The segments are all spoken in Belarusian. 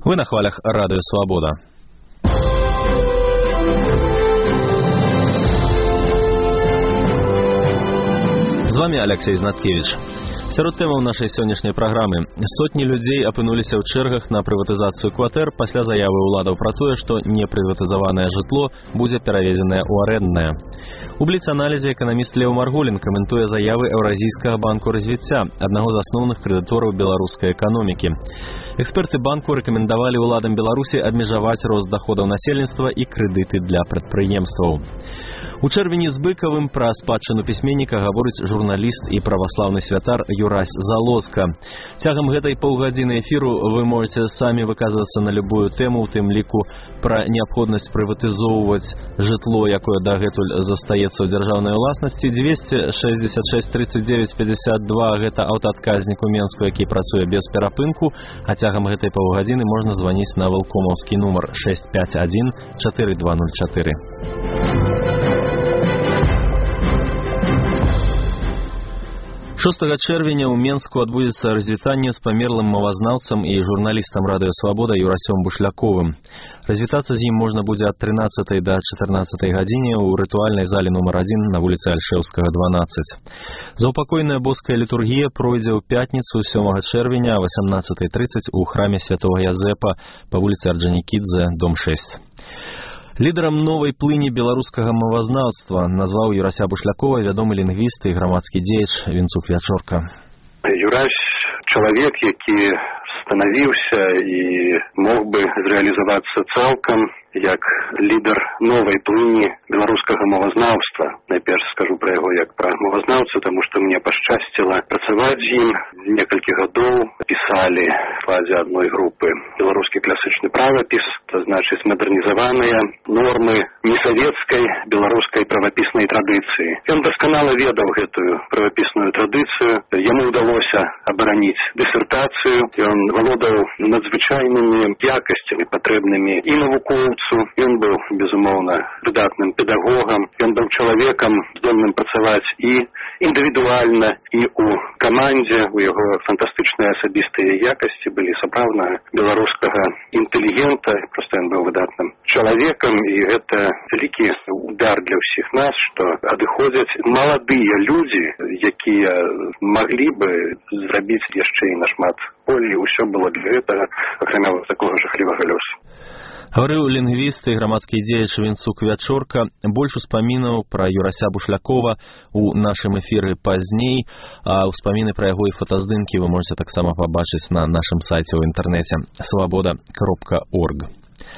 Вы на хвалях Радио Свобода. З вами Алексей Знаткевич. Сярод тэмаў нашай сённяшняй праграмы. Сотні людзей апынуліся ў чэргах на прыватызацыю кватэр пасля заявы ўладаў пра тое, што непрыватызаванае жытло будзе пераведзенае ў арэнднае. У бліц-аналізе эканаміст Леў Маргулін каментуе заявы Еўразійскага банку развіцця, аднаго з асноўных крэдытораў беларускай эканомікі. Эксперты банку рэкамендавалі ўладам Беларусі абмежаваць рост даходаў насельніцтва і крэдыты для прадпрыемстваў. У чэрвені з Быкавым пра спадчыну пісьменніка гаворыць журналіст і праваслаўны святар Юрась Залозка. Цягам гэтай паўгадзіны эфіру вы можаце самі выказвацца на любую тэму, у тым ліку пра неабходнасць прыватызоўваць жытло, якое дагэтуль застаецца ў дзяржаўнай уласнасці. 266 39 52 гэта аўтаадказнік у Менску, які працуе без перапынку, а цягам гэтай паўгадзіны можна званіць на валкомаўскі нумар 651 4204. 6 чэрвеня ў Менску адбудзецца развітанне з памерлым мовазнаўцам і журналістам Радыё Свабода Юрасём Бушляковым. Развітацца з ім можна будзе ад 13 да 14 гадзіне ў рытуальнай зале нумар 1 на вуліцы Альшэўскага, 12. Заупакойная боская літургія пройдзе ў пятніцу 7 чэрвеня о 18:30 у храме святого Язэпа па вуліцы Орджанікідзе, дом 6. Лідарам новай плыні беларускага мовазнаўства назваў Юрася Бушлякова вядомы лінгвіст і грамадскі дзеяч Вінцук Вячорка. Юрась чалавек, які станавіўся і мог бы зрэалізавацца цалкам як лідар новай плыні беларускага мовазнаўства. Найперш скажу пра яго як пра мовазнаўца, таму што мне пашчасціла працаваць з ім. Некалькі гадоў пісалі в складзе адной групы беларускі класычны правапіс, то значыць мадэрнізаваныя нормы несавецкай беларускай правапіснай традыцыі. Ён дасканала ведаў гэтую правапісную традыцыю, яму ўдалося абараніць дысертацыю, ён валодаў надзвычайнымі якасцямі, патрэбнымі і навукоўцу. Ён быў, безумоўна, выдатным педагогам, ён быў чалавекам, здольным працаваць і індывідуальна, і ў камандзе, у яго фантастычныя асабістыя якасці былі сапраўднага беларускага інтэлігента, проста ён быў выдатным чалавекам, і гэта вялікі удар для ўсіх нас, што адыходзяць маладыя людзі, якія маглі бы зрабіць яшчэ і нашмат болей. Усё было для гэтага, акрамя такога жахлівага лёсу. Гаварыў лінгвіст і грамадскі дзеяч Вінцук Вячорка. Больш успамінаў пра Юрася Бушлякова у нашым эфіры пазней, а ўспаміны пра яго і фотаздымкі вы можете таксама пабачыць на нашым сайце ў інтэрнэце svoboda.org.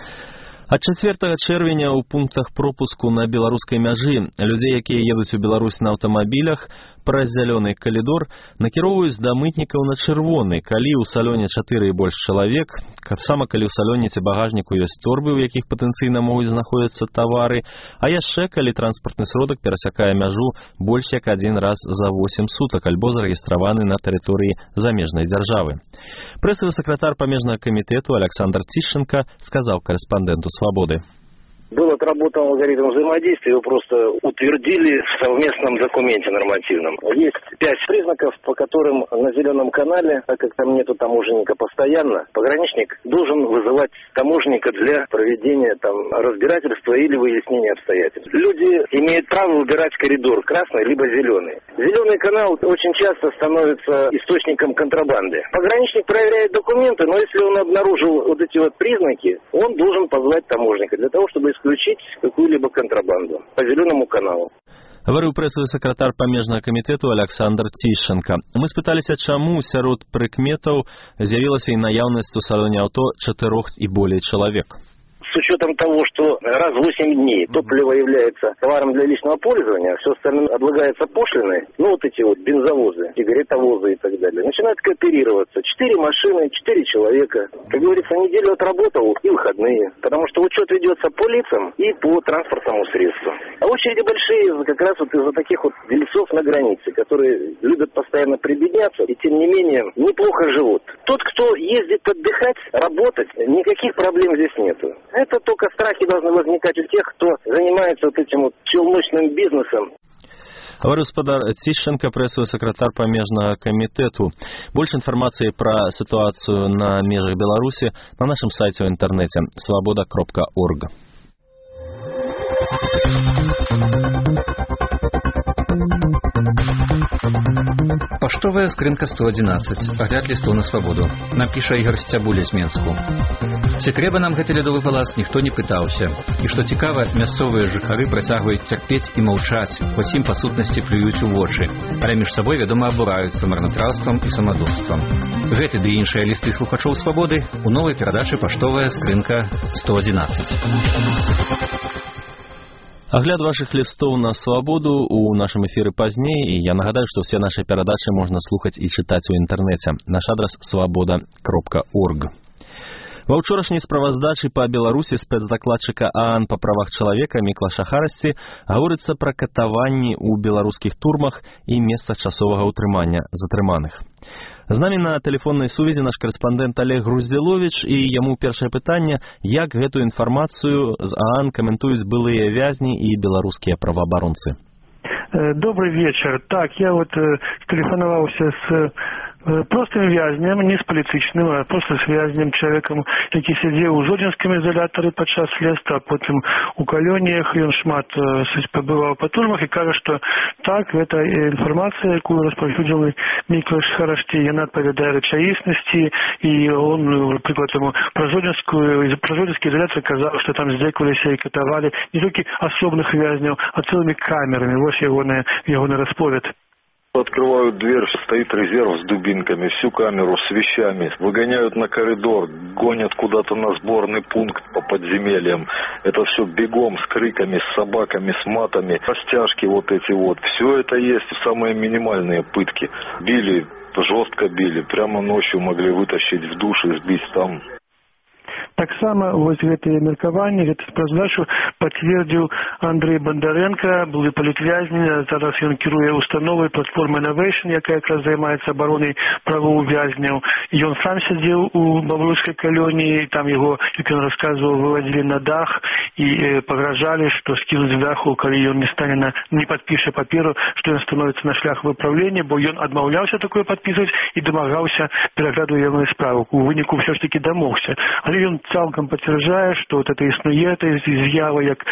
Ад 4 чэрвеня ў пунктах пропуску на беларускай мяжы людзей, якія едуць у Беларусь на аўтамабілях, праз зялёны калідор накіроўваюць да мытнікаў на чырвоны, калі ў салоне 4 і больш чалавек, таксама калі ў салоне ці багажніку ёсць торбы, у якіх патэнцыйна могуць знаходзіцца тавары, а яшчэ калі транспартны сродак перасякае мяжу больш як адзін раз за 8 сутак альбо зарэгістраваны на тэрыторыі замежнай дзяржавы. Прэсавы сакратар памежнага камітэту Александр Тишченко сказаў корэспандэнту «Свободы». Был отработан алгоритм взаимодействия, его просто утвердили в совместном документе нормативном. Есть 5 признаков, по которым на зеленом канале, так как там нету таможенника постоянно, пограничник должен вызывать таможенника для проведения разбирательства или выяснения обстоятельств. Люди имеют право выбирать коридор, красный либо зеленый. Зеленый канал очень часто становится источником контрабанды. Пограничник проверяет документы, но если он обнаружил вот эти вот признаки, он должен позвать таможенника для того, чтобы исключить какую-либо контрабанду по зеленому каналу. Гаварыў прэсавы сакратар памежнага камітэту Александр Тишченко. Мы спыталіся, чаму сярод прыкметаў з'явілася і наяўнасць у салоне аўто 4 і болей чалавек. С учетом того, что раз в 8 дней топливо является товаром для личного пользования, все остальное облагается пошлиной, вот эти вот бензовозы, сигаретовозы и так далее, начинают кооперироваться. 4 машины, 4 человека. Как говорится, неделю отработал и выходные. Потому что учет ведется по лицам и по транспортному средству. А очереди большие как раз вот из-за таких вот дельцов на границе, которые любят постоянно прибедняться и тем не менее неплохо живут. Тот, кто ездит отдыхать, работать, никаких проблем здесь нету. Это только страхи должны возникать у тех, кто занимается вот этим вот челночным бизнесом. Гаварыў спадар Цішченка, прэсавы сакратар памежнага камітэту. Больш інфармацыі пра сітуацыю на межах Беларусі на нашым сайце ў інтэрнэце свабода.орг. Паштовая скрынка 111. Агляд лістоў на свабоду. Напіша Ігор Сцябуля з Менску. Ці трэба нам гэты лядовы палац, ніхто не пытаўся. І што цікава, мясцовыя жыхары працягваюць цярпець і маўчаць, хоць ім па сутнасці плююць у вочы, але між сабой, вядома, абураюцца марнатраўствам і самадурствам. Гэты ды іншыя лісты слухачоў свабоды у новай перадачы «Паштовая скрынка 111». Агляд вашых лістоў на свабоду у нашым эфіры пазней, і я нагадаю, што ўсе нашы перадачы можна слухаць і чытаць у інтэрнэце. Наш адрас свабода.орг. Ва ўчорашняй справаздачы па Беларусі спецдакладчыка ААН па правах чалавека Міклаша Харасці гаворыцца пра катаванні ў беларускіх турмах і месцах часовага ўтрымання затрыманых. З намі на тэлефоннай сувязі наш карэспандэнт Олег Груздзіловіч, і яму першае пытанне, як гэтую інфармацыю з ААН каментуюць былыя вязні і беларускія праваабаронцы. Добрый вечер. Так, я телефонаваўся з простым вязнем, не з палітычным, а просто з вязнем, чалавекам, які сядзеў у Жодзінскім ізалятары падчас следства, а потым у калоніях, ён шмат пабываў па турмах і кажа, што так, гэта інфармацыя, якую распаўсюдзіў Міклаш Харасці, яна адпавядае рэчаіснасці, і он, напрыклад, пра Жодзінскі ізалятар казаў, што там здзекваліся і катавалі не толькі асобных вязняў, а цэлымі камерамі. Вось ягоны расповед. Открывают дверь, стоит резерв с дубинками, всю камеру с вещами, выгоняют на коридор, гонят куда-то на сборный пункт по подземельям. Это все бегом, с криками, с собаками, с матами, растяжки Все это есть, самые минимальные пытки. Били, жестко били, прямо ночью могли вытащить в душ и сбить там. Таксама гэтыя меркаванні, гэту справаздачу пацвердзіў Андрэй Бандарэнка, былы палітвязень, зараз ён кіруе установай платформы Innovation, якая якраз займаецца абаронай правоў вязняў. Ён сам сядзеў у баварскай калоніі, там яго, як ён расказваў, вывадзілі на дах і пагражалі, што скінуць з даху, калі ён не падпіша паперу, што ён становіцца на шлях выпраўлення, бо ён адмаўляўся такое падпісваць і дамагаўся перагляду ягонай справы. У выніку ўсё ж такі дамогся. Але ён цалкам пацвярджае, што это існуе, это з'ява як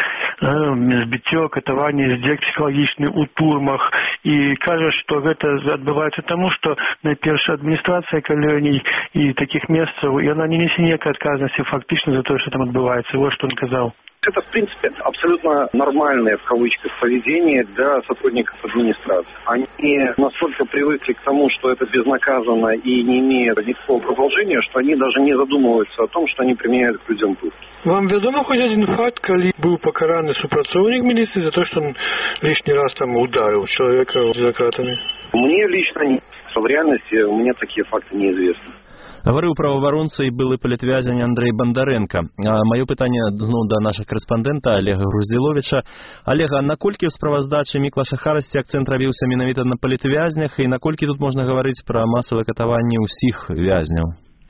збіццё, катаванне, здзек псіхалагічны ў турмах, і кажа, што гэта адбываецца таму, што найперш адміністрацыя калоній і такіх месцаў, яна не несе ніякай адказнасці фактычна за тое, што там адбываецца. Вот што ён казаў. Это, в принципе, абсолютно нормальное, в кавычках, поведение для сотрудников администрации. Они настолько привыкли к тому, что это безнаказанно и не имеет никакого продолжения, что они даже не задумываются о том, что они применяют к людям пытки. Вам вядома хоць один факт, калі быў пакараны супрацоўнік міліцыі за то, что он лишний раз там ударил человека за кратами? Мне лично нет. В реальности у меня такие факты неизвестны. Гаварыў праваабаронца і былы палітвязень Андрэй Бандарэнка. Маё пытанне зноў да нашага карэспандэнта Олега Груздзіловіча. Олега, наколькі ў справаздачы Міклаша Харасці акцэнт рабіўся менавіта на палітвязнях, і наколькі тут можна гаварыць пра масавае катаванне ўсіх вязняў?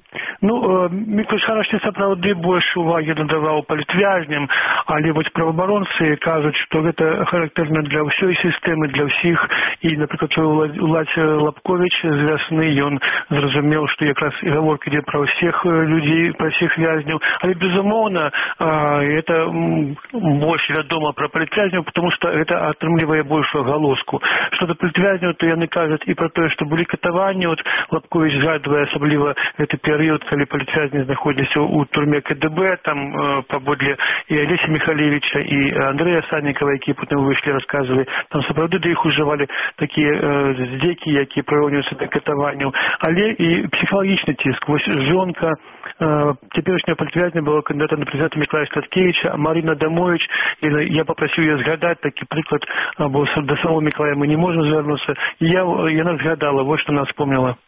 Міклаш Харасці сапраўды больш увагі надаваў палітвязням, але праваабаронцы кажуць, што гэта характэрна для ўсёй сістэмы, для ўсіх. І, напрыклад, Уладзь Лапковіч з вясны, ён зразумеў, што якраз і гаворка ідзе пра ўсіх людзей, пра ўсіх вязняў. Але, безумоўна, гэта больш вядома пра палітвязняў, потому што гэта атрымлівае большую галоску. Што да палітвязняў, то яны кажуць і пра тое, што былі катаванні. Лапковіч згадвае асабліва гэты перыяд, калі палітвязні знаходзіліся ў турме КДБ, там паводле і Алеся Михалевича, і Андрэя Саннікава, якія потым выйшлі, расказвалі, там сапраўды да іх ужывалі такія здзекі, якія прыраўнююцца да катаванняў, але і псіхалагічны ціск. Вось жонка цяперашняга палітвязня была кандыдатам на прэзідэнта Мікалая Статкевіча, Марина Дамович. Я папрасіў яе згадаць такі прыклад, бо да самого Мікалая мы не можам звярнуцца, і яна згадала, вось што она вспомнила.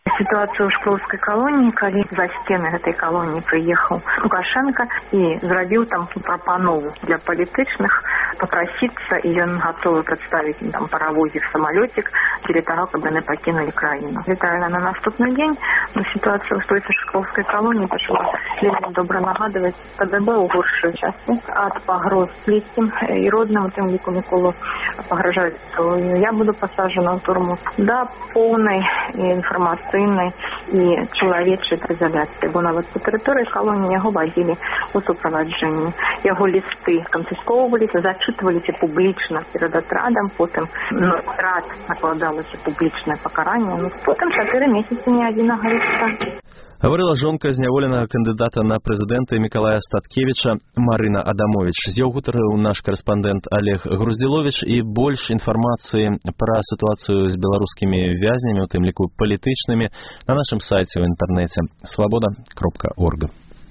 Ситуацию в Шкловской колонии, когда за стены этой колонии приехал Лукашенко и зробил там пропанову для политичных попроситься, и он готовы представить им там паровозик, самолетик для того, чтобы они покинули краину. Летали на наступный день, но ситуация в столице Шкловской колонии пошла вельми добро нагадывать КДБ у горшей части от погроз близким и родным, тем лику Миколу погрожают, что я буду посажена в тюрьму. Да, полной информационной и человечей изоляции, бо нават по территории колонии его водили у сопровождении. Его листы конфисковывались, зачитывались публично перед отрадом, потом на отрад накладалось публичное покарание, потом 4 месяца ни один арест. Гаварыла жонка зняволенага кандыдата на прэзідэнта Мікалая Статкевіча Марына Адамович. З ёй гутарыў наш карэспандэнт Олег Груздзіловіч, і больш інфармацыі пра сітуацыю з беларускімі вязнямі, у тым ліку палітычнымі, на нашым сайце ў інтэрнэце свабода.орг.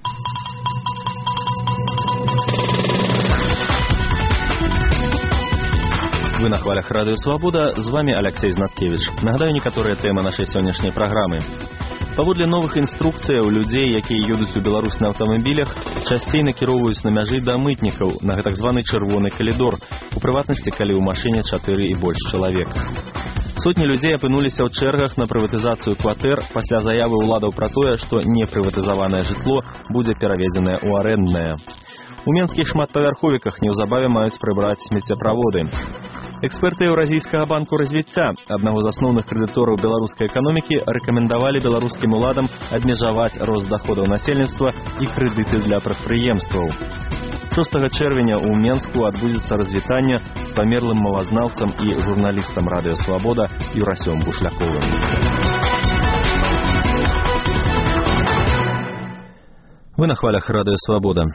Вы на хвалях радыё «Свабода», з вами Алексей Знаткевич. Нагадаю некаторыя тэмы нашай сённяшняй праграмы. Паводле новых інструкцыяў, людзей, якія едуць у Беларусь на аўтамабілях, часцей накіроўваюць на мяжы да мытнікаў, на так званы чырвоны калідор, у прыватнасці, калі ў машыне 4 і больш чалавек. Сотні людзей апынуліся ў чэргах на прыватызацыю кватэр пасля заявы ўладаў пра тое, што непрыватызаванае жытло будзе пераведзенае ў арэнднае. У менскіх шматпавярховіках неўзабаве маюць прыбраць смеццеправоды. Эксперты Еўразійскага банку развіцця, аднаго з асноўных крэдытораў беларускай эканомікі, рэкамендавалі беларускім уладам абмежаваць рост даходаў насельніцтва і крэдыты для прадпрыемстваў. 6 чэрвеня ў Менску адбудзецца развітанне з памерлым мовазнаўцам і журналістам радыё «Свабода» Юрасём Бушляковым. Вы на хвалях радыё «Свабода».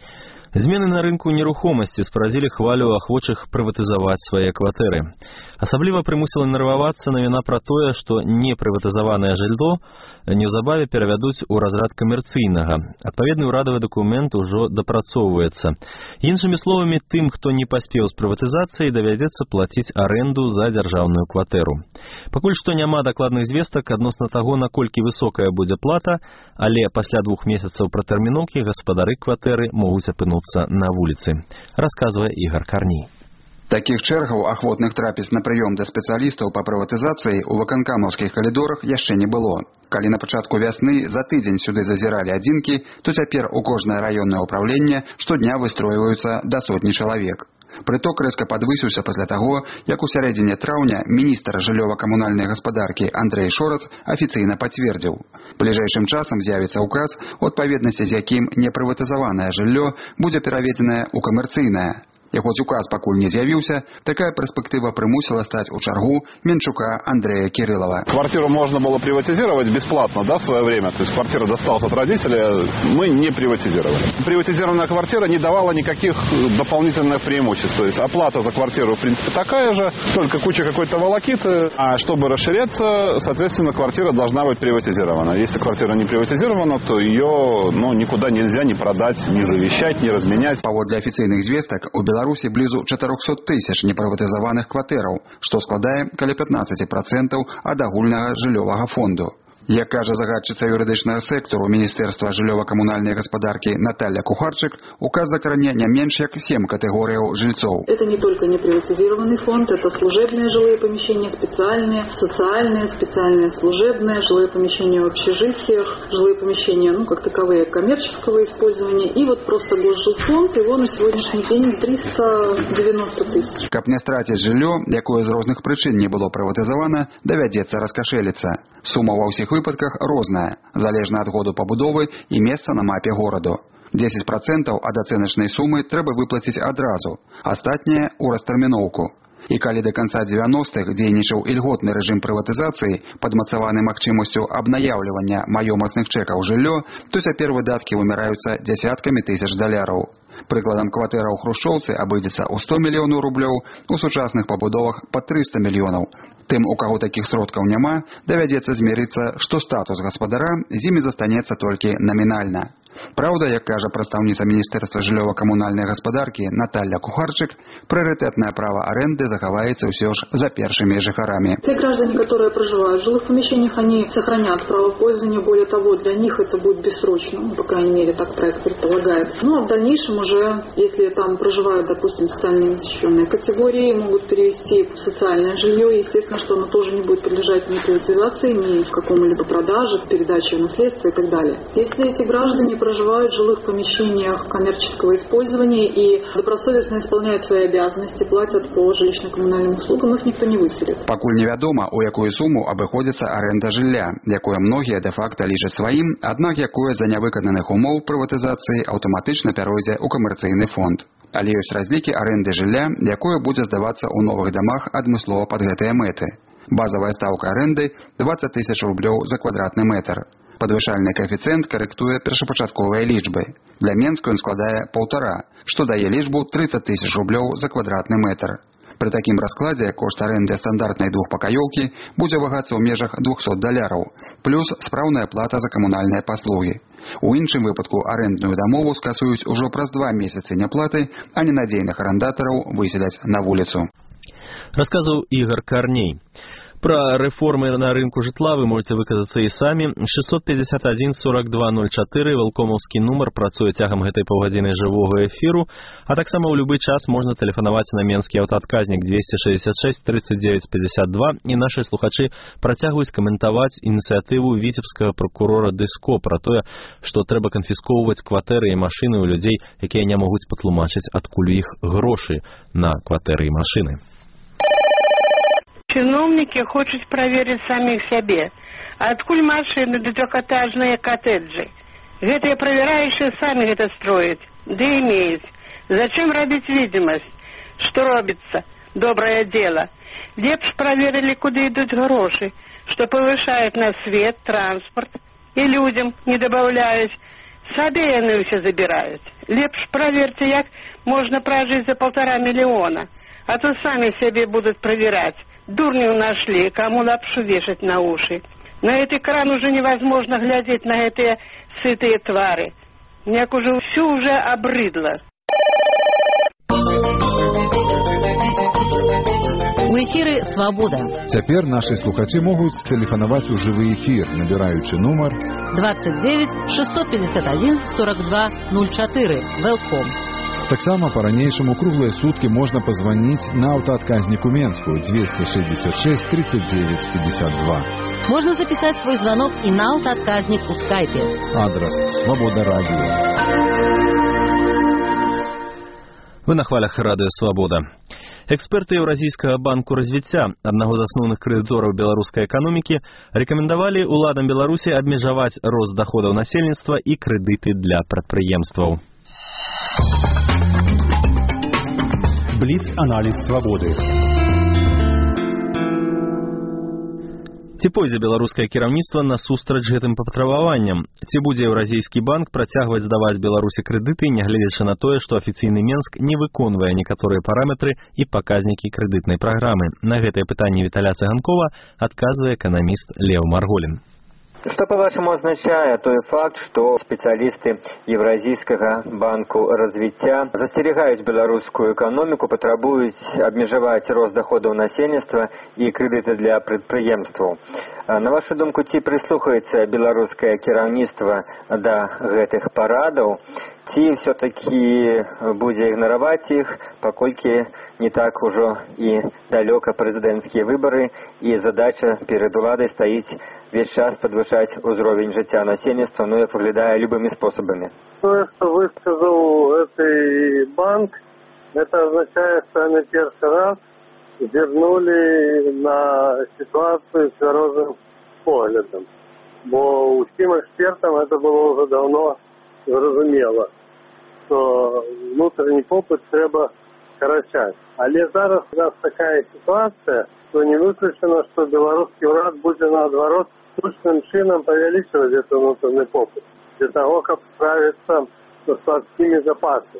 Змены на рынку нерухомасці спаразілі хвалю ахвочых прыватызаваць свае кватэры. Асабліва прымусіла нервавацца навіна пра тое, што непрыватызаванае жылло неўзабаве перавядуць у разрад камерцыйнага. Адпаведны ўрадавы дакумент ужо дапрацоўваецца. Іншымі словамі, тым, хто не паспеў з прыватызацыяй, давядзецца плаціць арэнду за дзяржаўную кватэру. Пакуль што няма дакладных звестак адносна таго, наколькі высокая будзе плата, але пасля 2 месяцаў пратэрміноўкі гаспадары кватэры могуць апынуцца на вуліцы, расказвае Ігор Карній. Такіх чэргаў ахвотных трапіць на прыём да спецыялістаў па прыватызацыі ў ваканкамаўскіх калідорах яшчэ не было. Калі на пачатку вясны за тыдзень сюды зазіралі адзінкі, то цяпер у кожнае раённае ўпраўленне штодня выстройваюцца да сотні чалавек. Прыток рэзка падвысіўся пасля таго, як у сярэдзіне траўня міністр жыллёва-камунальнай гаспадаркі Андрэй Шорац афіцыйна пацвердзіў. Бліжэйшым часам з'явіцца ўказ, у адпаведнасці з якім непрыватызаванае жыллё будзе пераведзенае ў камерцыйнае. І хоць указ пакуль не з'явіўся, такая перспектыва прымусіла стаць у чаргу Менчука Андрея Кириллова. Квартиру можно было приватизировать бесплатно, да, в свое время. То есть квартира досталась от родителей, мы не приватизировали. Приватизированная квартира не давала никаких дополнительных преимуществ. То есть оплата за квартиру, в принципе, такая же, только куча какой-то волокиты. А чтобы расширяться, соответственно, квартира должна быть приватизирована. Если квартира не приватизирована, то ее никуда нельзя ни продать, ни завещать, ни разменять. Паводле афіцыйных звестак, у Беларусі блізу 400 тысяч непрыватызаваных кватэраў, што складае каля 15% ад агульнага жыллёвага фонду. Як кажа загадчыца юрыдычнага сектару Міністэрства жыллёва-камунальнай гаспадаркі Наталья Кухарчык, указ закране не менш як 7 катэгорыяў жильцов. Это не только неприватизированный фонд, это служебные жилые помещения, специальные, социальные, специальные служебные, жилые помещения в общежитиях, жилые помещения, как таковые, коммерческого использования. И вот просто госжилфонд, его на сегодняшний день 390 тысяч. Каб не страціць жыллё, якое з розных прычын не было прыватызавана, давядзецца раскашэліцца. Сума ва ўсіх выпадках розная, залежна ад году пабудовы і месца на мапе гораду. 10% ад ацэначнай сумы трэба выплаціць адразу, астатняе ў растэрміноўку. І калі да канца 90-х дзейнічаў ільготны рэжым прыватызацыі, падмацаваны магчымасцю абнаяўлівання маёмасных чэкаў жыллё, то цяпер выдаткі вымяраюцца дзясяткамі тысяч даляраў. Прыкладам, кватэра ў хрушчоўцы абыдзецца ў 100 мільёнаў рублёў, у сучасных пабудовах пад 300 мільёнаў. Тым, у каго такіх сродкаў няма, давядзецца змірыцца, што статус гаспадара з імі застанецца толькі намінальна. Праўда, як кажа прадстаўніца Міністэрства жыллёва-камунальнай гаспадаркі Наталья Кухарчык, прыярытэтнае права аренды захаваецца ўсё ж за першымі жыхарамі. Те граждане, которые проживают в жилых помещениях, они сохранят право пользования. Более того, для них это будет бессрочно, по крайней мере, так проект предполагает. Ну, а в дальнейшем уже, если там проживают, допустим, социально незащищенные категории, могут перевести в социальное жилье. Естественно, что оно тоже не будет подлежать ни приватизации, ни какому-либо продаже, передаче в наследство и так далее. Если эти граждане проживают в жилых помещениях коммерческого использования и добросовестно исполняют свои обязанности, платят по жилищно-коммунальным услугам, их никто не выселит. Пакуль невядома, у якую суму абыходзіцца аренда жылля, якое многія дэ-факта лічаць сваім, аднак якое за нявыкананых умоў прыватызацыі аўтаматычна пяройдзе ў камерцыйны фонд. Але ёсць разлікі аренды жылля, якое будзе здавацца ў новых дамах адмыслова пад гэтыя мэты. Базавая стаўка аренды 20 000 рублёў за квадратны метр. Падвышальны коэфіцыент карэктуе першапачатковыя лічбы. Для Менску ён складае 1,5, што дае лічбу 30 000 рублёў за квадратны метр. Пры такім раскладзе кошт аренды стандартнай двухпакаёўкі будзе вагацца ў межах $200, плюс спраўная плата за камунальныя паслугі. У іншым выпадку арэндную дамову скасуюць ужо праз 2 месяцы няплаты, а ненадзейных арандатараў выселяць на вуліцу. Расказаў Ігор Карней. Пра рэформы на рынку жытла вы можете выказацца і самі. 651-4204 валкомаўскі нумар працуе цягам гэтай паўгадзіны жывога эфіру, а таксама ў любы час можна тэлефанаваць на менскі аўтаадказнік 266 39 52, і нашы слухачы працягваюць каментаваць ініцыятыву віцебскага прокурора Дыско пра тое, што трэба канфіскоўваць кватэры і машыны ў людзей, якія не могуць патлумачыць, адкуль у іх грошы на кватэры і машыны. Чиновники хочуць праверыць самих сябе. Адкуль машины да трохэтажныя коттеджи? Гэтыя правяраючыя самі гэта строяць, да имеюць. Зачем рабіць видимость, что робіцца доброе дело? Лепш праверили, куды ідуць грошы, что повышают на свет, транспорт, и людям не добавляюць. Сабе яны ўсё забіраюць. Лепш праверьте, як можна пражыць за 1,5 миллиона, а то сами себе будут проверять. Дурню нашли, кому лапшу вешать на уши. На этот экран уже невозможно глядеть на эти сытые твары. Няк уже все уже обрыдло. У эфіры «Свабода». Цяпер нашы слухачы могуць тэлефанаваць у жывы эфір, набіраючы нумар 29 651 42 04. Велком. Таксама па-ранейшаму круглыя суткі можна пазваніць на аўтаадказнік у Менску 266 39 52. Можно записать свой звонок и на аўтаадказнік у скайпе. Адрес «Свобода радио». Вы на хвалях радыё «Свабода». Эксперты Еўразійскага банку развіцця, аднаго з асноўных крэдытораў беларускай эканомікі, рэкамендавалі уладам Беларусі абмежаваць рост даходаў насельніцтва і крэдыты для прадпрыемстваў. Бліц-аналіз «Свабоды». Ці пойдзе беларускае кіраўніцтва насустрач гэтым патрабаванням? Ці будзе Еўразійскі банк працягваць здаваць Беларусі крэдыты, нягледзячы на тое, што афіцыйны Менск не выконвае некаторыя параметры і паказнікі крэдытнай праграмы? На гэтае пытанне Віталя Цыганкова адказвае эканаміст Леў Марголін. Что, по-вашему, означает тот факт, что специалисты Евразийского банку развития застерегают белорусскую экономику, потребуют обмежевать рост доходов населения и кредиты для предприемств? На вашу думку, ці прислухаецца белорусское кіраўніцтва до гэтых парадаў, ці все-таки будзе игноровать их, поколькі не так ужо и далеко президентские выборы, и задача перед уладой стоит весь час подвышать уровень жыцця насельніцтва, ну, як выглядае любыми способами. То, что высказал этот банк, это означает, что они первый раз вернули на ситуацию с розовым поглядом. Бо усім экспертам это было уже давно зразумело, что внутренний попыт треба скорочать. Але зараз у нас такая ситуация, что не выключено, что белорусский уряд будет наоборот штучным чином увеличивать этот внутренний попыт для того, как справиться с складскими запасами.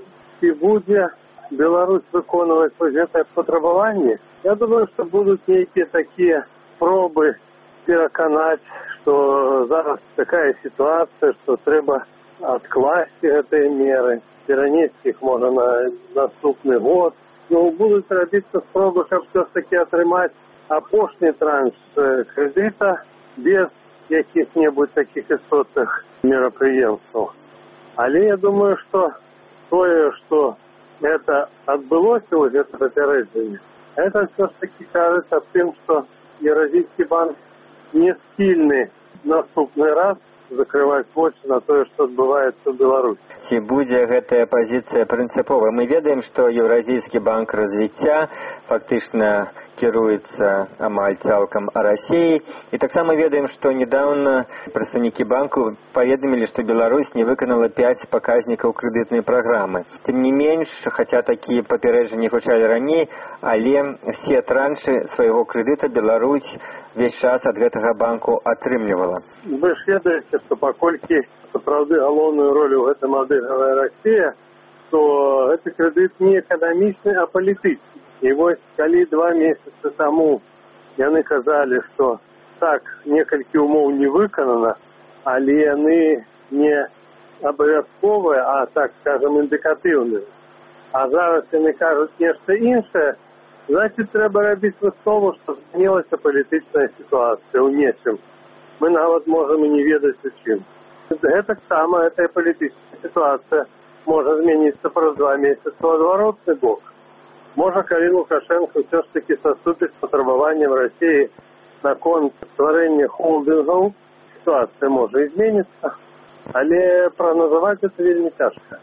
ці будзе Беларусь выконваць гэтае патрабаванне, я думаю, што будуць нейкія такія пробы пераканаць, што зараз такая сітуацыя, што трэба адкласці гэтыя меры, перанесці іх можа на наступны год. Ну, будуць рабіцца спробы, каб все ж таки атрымаць апошні транш крэдыта без якіх-небудзь такіх істотных мерапрыемстваў. Але я думаю, што тое, што это адбылося, гэта папярэджанне, это все ж таки кажется тым, што Еўразійскі банк не схільны наступны раз закрываць вочы на тое, што адбываецца ў Беларусі. Ці будзе гэтая пазіцыя прынцыповая? Мы ведаем, што Еўразійскі банк развіцця фактычна кіруецца амаль цалкам Расіяй. І таксама ведаем, што недавно прадстаўнікі банку паведамілі, што Беларусь не выканала 5 паказнікаў крэдытнай праграмы. Тым не менш, хаця такія папярэджанні гучалі раней, але все траншы свайго крэдыта Беларусь весь час ад гэтага банку атрымлівала. Вы ж ведаеце, што паколькі сапраўды галоўную ролю ў гэтым адыгрывае Расія, то гэты крэдыт не эканамічны, а палітычны. І вось калі 2 месяцы таму яны казалі, што так, некалькі умоў не выканана, але яны не абавязковыя, а, так скажем, індыкатыўныя. А зараз яны кажуць нешта іншае, значит, трэба рабіць выснову, што змянілася палітычная сітуацыя ў нечым. Мы нават можам і не ведаць у чым. Гэта сама, гэтая палітычная сітуацыя можа змяніцца праз 2 месяцы ў адваротны бок. Можа, калі Лукашенко ўсё ж такі саступіць з патрабаваннем Расіі наконт стварэння холдынгаў, сітуацыя можа і зменіцца, але прагназаваць гэта вельмі цяжка.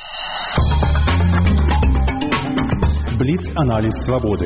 Бліц-аналіз свабоды.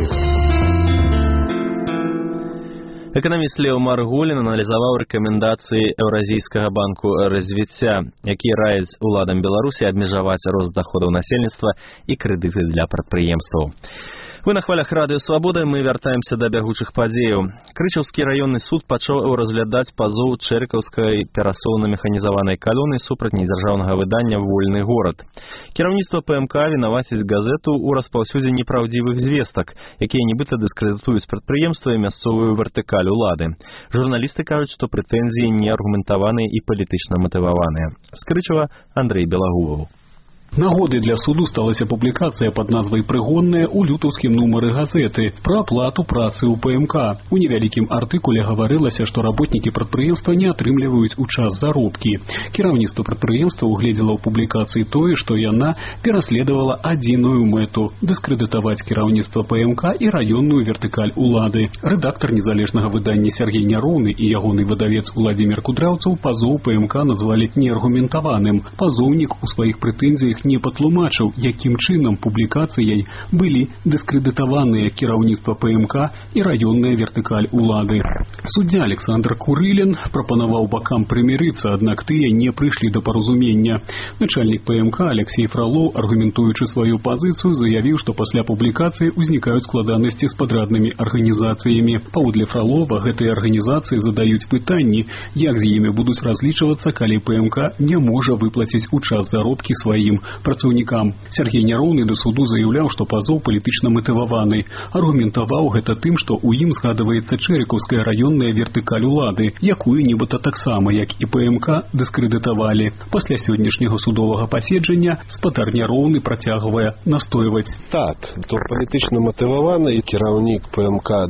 Эканаміст Лео Маргулін аналізаваў рэкамендацыі Еўразійскага банку развіцця, які раяць уладам Беларусі абмежаваць рост даходаў насельніцтва і крэдыты для прадпрыемстваў. Вы на хвалях радыё «Свабода», мы вяртаемся да бягучых падзеяў. Крычаўскі раённы суд пачаў разглядаць пазоў чэркаўскай перасоўна-механізаванай калоны супраць недзяржаўнага выдання «Вольны горад». Кіраўніцтва ПМК вінаваціць газету ў распаўсюдзе непраўдзівых звестак, якія нібыта дыскрэдытуюць прадпрыемства і мясцовую вертыкаль улады. Журналісты кажуць, што прэтэнзіі неаргументаваныя і палітычна матываваныя. З Крычава Андрэй Белагулаў. Нагодай для суду сталася публікацыя пад назвай «Прыгонная» у лютаўскім нумары газеты пра аплату працы ў ПМК. У невялікім артыкуле гаварылася, што работнікі прадпрыемства не атрымліваюць у час заробкі. Кіраўніцтва прадпрыемства угледзела ў публікацыі тое, што яна пераследавала адзіную мэту – дыскрэдытаваць кіраўніцтва ПМК і раённую вертыкаль улады. Рэдактар незалежнага выдання Сергей Няроўны і ягоны выдавец Уладзімір Кудраўцаў пазоў ПМК назвалі неаргументаваным. Пазоўнік у сваіх прэтэнзіях не патлумачыў, якім чынам публікацыяй былі дыскрэдытаваныя кіраўніцтва ПМК і раённая вертыкаль улады. Суддзя Александр Курылін прапанаваў бакам прымірыцца, аднак тыя не прыйшлі да паразумення. Начальнік ПМК Алексей Фролов, аргументуючы сваю пазіцыю, заявіў, што пасля публікацыі ўзнікаюць складанасці з падраднымі арганізацыямі. Паводле Фролова, гэтыя арганізацыі задаюць пытанні, як з імі будуць разлічвацца, калі ПМК не можа выплаціць у час заробкі сваім працаўнікам. Сергей Няроўны да суду заяўляў, што пазоў палітычна матываваны. Аргументаваў гэта тым, што ў ім згадваецца чэркаўская раённая вертыкаль улады, якую нібыта таксама, як і ПМК, дыскрэдытавалі. Пасля сённяшняга судовага паседжання спадар Няроўны працягвае настойваць. Так, то палітычна матываваны і кіраўнік ПМК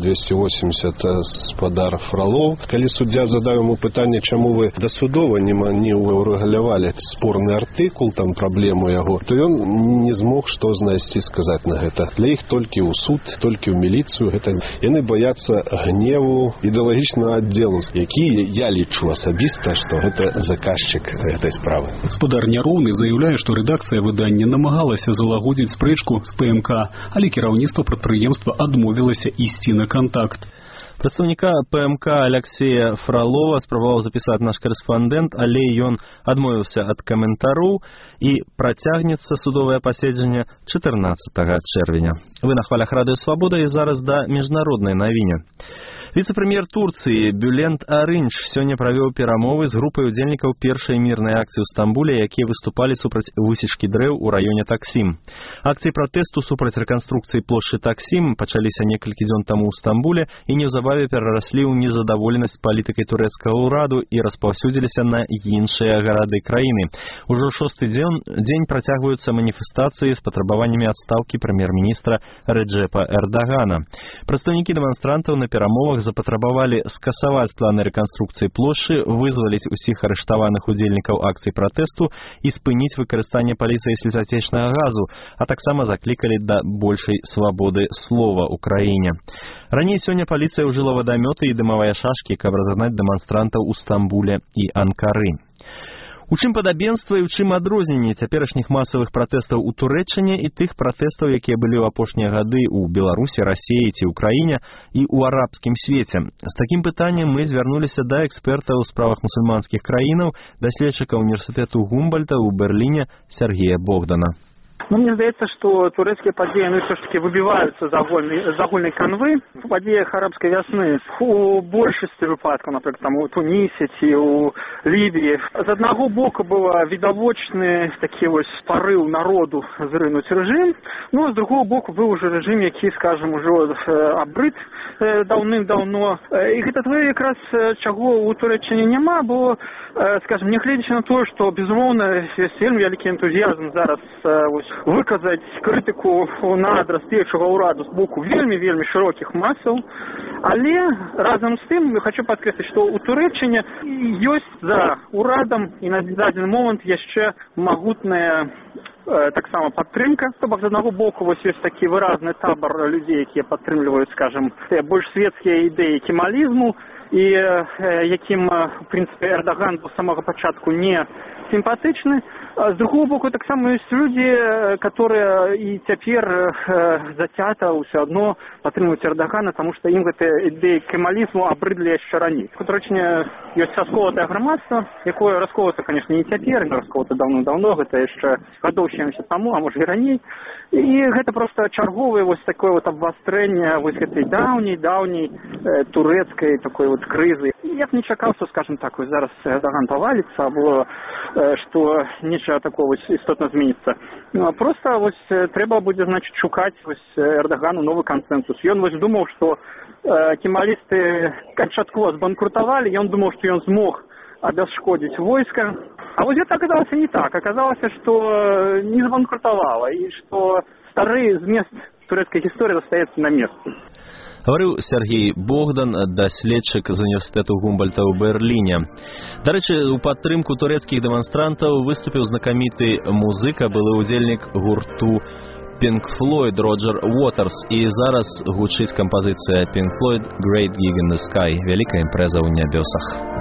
280 спадар Фролов. Калі суддзя задаў яму пытанне, чаму вы дасудова не урэгулявалі спорны артыкул, там праблему яго, то ён не змог што знайсці сказаць на гэта. Для іх толькі ў суд, толькі ў міліцыю. Гэта яны баяцца гневу ідэалагічнага аддзелу, які я лічу асабіста, што гэта заказчык гэтай справы. Спадар Няроўны заяўляе, што рэдакцыя выдання намагалася залагодзіць спрэчку з ПМК, але кіраўніцтва прадпрыемства адмовілася ісці на кантакт. Прадстаўніка ПМК Алексея Фролова спрабаваў запісаць наш корэспандэнт, але ён адмовіўся ад каментароў і працягнецца судовае паседжанне 14 чэрвеня. Вы на хвалях Радыё Свабода і зараз да міжнароднай навіне. Віцэ-прэм'ер Турцыі Бюлент Арынч сёння правёў перамовы з групай удзельнікаў першай мірнай акцыі ў Стамбуле, якія выступалі супраць высечкі дрэў у раёне Таксім. Акцыі пратэсту супраць рэканструкцыі плошчы Таксім пачаліся некалькі дзён таму ў Стамбуле і неўзабаве перараслі ў незадаволенасць палітыкай турэцкага ўраду і распаўсюдзіліся на іншыя гарады краіны. Ужо 6-й дзень працягваюцца маніфестацыі з патрабаваннямі адстаўкі прэм'ер-міністра Рэджэпа Эрдагана. Прадстаўнікі дэманстрантаў на перамовах запатрабавалі скасаваць планы рэканструкцыі плошчы, вызваліць усіх арыштаваных удзельнікаў акцый пратэсту і спыніць выкарыстанне паліцыяй слезатечнага газу, а таксама заклікалі да большай свабоды слова ў краіне. Раней сёння паліцыя ўжыла вадамёты і дымавыя шашкі, каб разагнаць дэманстрантаў у Стамбуле і Анкары. У чым падабенства і ў чым адрозненне цяперашніх масавых пратэстаў у Турэччыне і тых пратэстаў, якія былі ў апошнія гады ў Беларусі, Расіі ці ўкраіне і ў арабскім свеце? З такім пытаннем мы звярнуліся да эксперта ў справах мусульманскіх краінаў, даследчыка універсітэту Гумбольта ў Берліне Сергея Богдана. Мне здаецца, што турэцкія падзеі ўсё ж таки выбіваюцца з агульнай канвы. У падзеях арабскай вясны у большасці выпадкаў, напрыклад, там у Тунісе ці ў Лібіі, з аднаго боку было відавочны такі вось парыў народу зрынуць рэжым, ну а з другого боку быў уже рэжым, які, скажем, ужо абрыд даўным-даўно. І гэта тое якраз чаго ў Турэччыне няма, бо, скажем, нягледзячы на тое, што безумоўна ёсць вельмі вялікі энтузіязм зараз выказаць крытыку на адрас дзеючага ўраду з боку вельмі шырокіх масаў, але разам з тым я хочу падкрэсліць, што ў Турэччыне ёсць за ўрадам і на дадзены момант яшчэ магутная таксама падтрымка. То бок з аднаго боку вось ёсць такі выразны табар людзей, якія падтрымліваюць, скажем, больш светскія ідэі кемалізму і якім, в прынцыпе, Эрдаган з самага пачатку не сімпатычны. З другого боку, таксама ёсць людзі, которые і цяпер зацята ўсё адно падтрымліваюць Эрдагана, таму што ім гэтыя ідэі кемалізму абрыдлі яшчэ раней. У Турэччыне ёсць расколатае грамадства, якое расколата, конечно, не цяпер, не расколата даўно-даўно, гэта яшчэ гадоў 70 таму, а можа і раней. І гэта проста чарговае вось такое вот абвастрэнне вось гэтай даўняй турэцкай такой вот крызы. Я б не чакаў, што, скажем так, вось зараз Эрдаган паваліцца, або што нечага такого істотна зменіцца. Просто вось трэба будзе, значит, шукаць вось Эрдагану новы кансенсус. Ён вось думаў, што кемалісты канчаткова збанкрутавалі, ён думаў, што ён змог абясшкодзіць войска. А вось гэта аказалася не так. Аказалася, што не збанкрутавала і што стары змест турэцкай гісторыі застаецца на месцы. Гаварыў Сергей Богдан, даследчык з універсітэту Гумбольта ў Берліне. Дарэчы, у падтрымку турэцкіх дэманстрантаў выступіў знакаміты музыка, былы ўдзельнік гурту Pink Floyd Роджер Уотерс. І зараз гучыць кампазіцыя Pink Floyd «Great Gig in the Sky» – «Вялікая імпрэза ў нябёсах».